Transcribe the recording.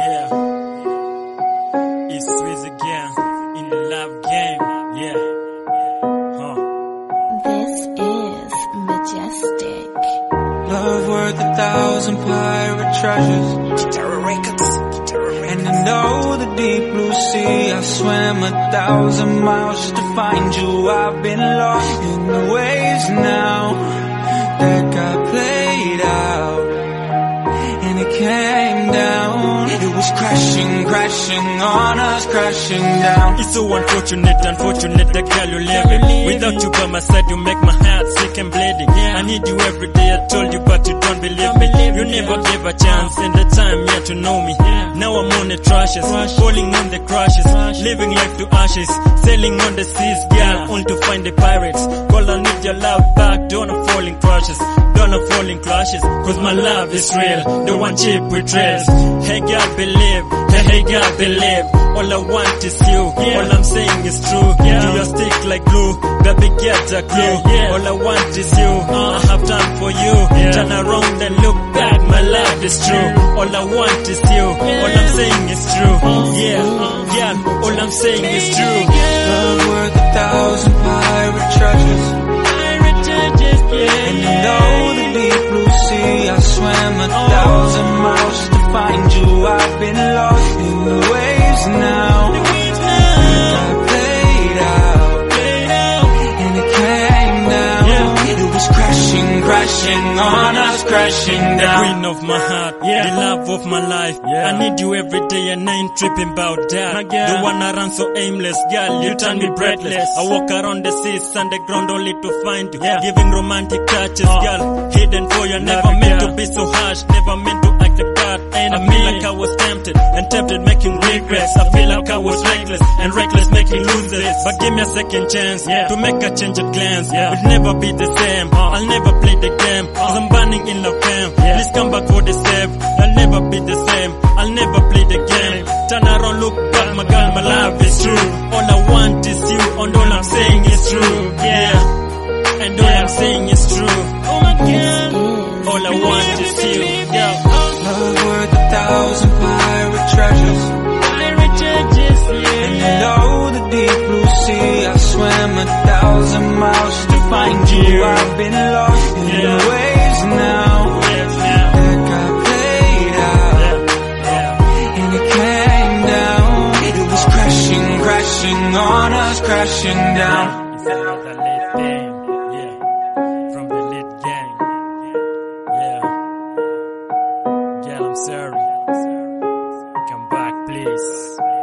Yeah. It's Swizz again in the love game. Yeah. This is Majestic. Love worth 1,000 pirate treasures. And I know the deep blue sea. I swam 1,000 miles just to find you. I've been lost in the waves now. That got played out, and it came down. It was crashing on us, crashing down. It's so unfortunate the girl you living. Without you by my side, you make my heart sick and bleeding. I need you every day, I told you, but you don't believe me. You never gave a chance in the time yet to know me. Now I'm on the trashes, falling on the crashes, living life to ashes, sailing on the seas, girl, only to find the pirates. Call I need your love back, don't have falling crashes, don't have falling crashes, cause my love is real, the one cheap with trails. Hey girl, believe, hey girl, believe, all I want is you, all I'm saying is true, do your stick like glue, baby get a clue, all I want is you, I have time for you, turn around and look back, my love is true, all I want is you, all I'm saying is true, yeah, all I'm saying is true. Love worth 1,000 pirate treasures. And you know the deep blue sea. I swam 1,000 miles just to find you. I've been lost in the waves now. It got played out, and it came down. It was crashing on us, crashing down. The queen of my heart, the love of my life. I need you every day and I ain't tripping about that. The one I run so aimless, girl, you turn me breathless. I walk around the seas and the ground only to find you, giving romantic touches, girl, hidden for you. Never meant to be so harsh, never meant to act the God. And I feel like I was tempted, and tempted making regrets. I feel like I was reckless, and reckless making losers. But give me a second chance to make a change at glance. We'll never be the same, I'll never play the game, cause I'm burning in love fame. Please come back for the save, I'll never be the same, I'll never play the game. Turn around, look back, my girl, my love is true. All I want is you, and all I'm saying is true, and all I'm saying is true. Oh my God, all I want is you, Love worth 1,000 pirate treasures. And you know the deep blue sea. I swam 1,000 miles just to find you. I've been lost in the waves now. That got played out, and it came down. It was crashing on us, crashing down. It's another late game, from the late gang, Girl, I'm sorry, come back please.